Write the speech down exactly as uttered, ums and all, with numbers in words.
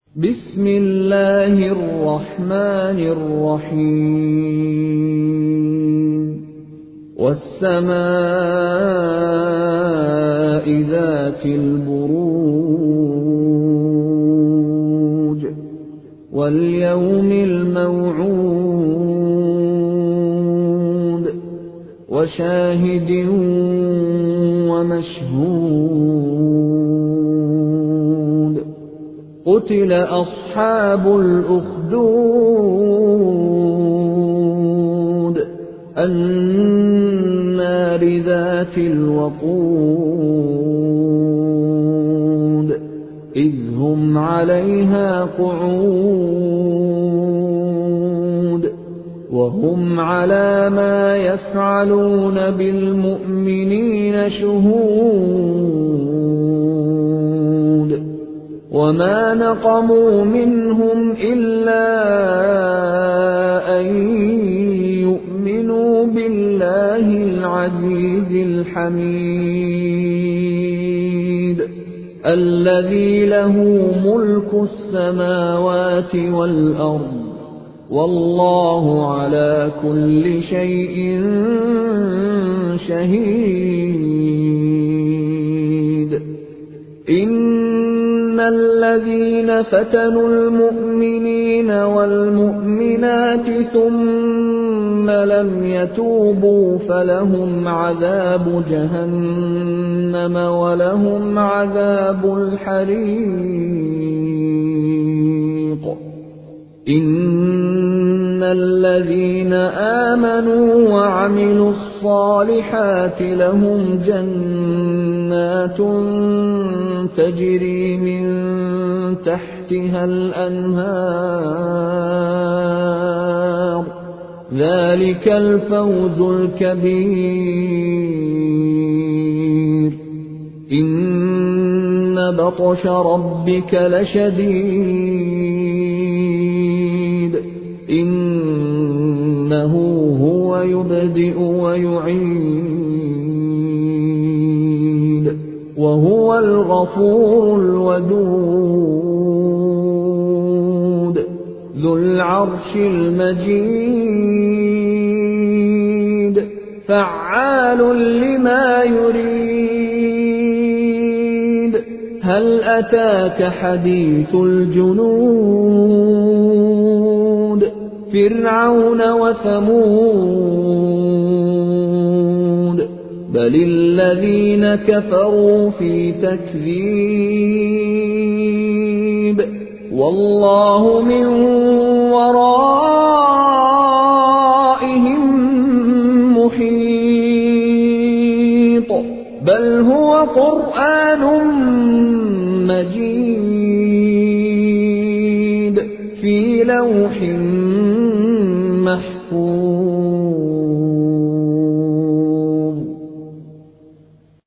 بسم الله الرحمن الرحيم والسماء ذات البروج واليوم الموعود وشاهد ومشهود قتل أصحاب الأخدود النار ذات الوقود إذ هم عليها قعود وهم على ما يفعلون بالمؤمنين شهود وما نقموا منهم إلا أن يؤمنوا بالله العزيز الحميد الذي له ملك السماوات والأرض والله على كل شيء شهيد إن الذين فتنوا المؤمنين والمؤمنات ثم لم يتوبوا فلهم عذاب جهنم ولهم عذاب الحريق إن الذين آمنوا وعملوا الصالحات لهم جنات تجري من تحتها الأنهار ذلك الفوز الكبير إن بطش ربك لشديد إنه هو يبدئ ويعيد وهو الغفور الودود ذو العرش المجيد فعال لما يريد هل أتاك حديث الجنود فرعون وثمود بل الذين كفروا في تكذيب والله من ورائهم محيط بل هو قرآن مجيد في لوح محفوظ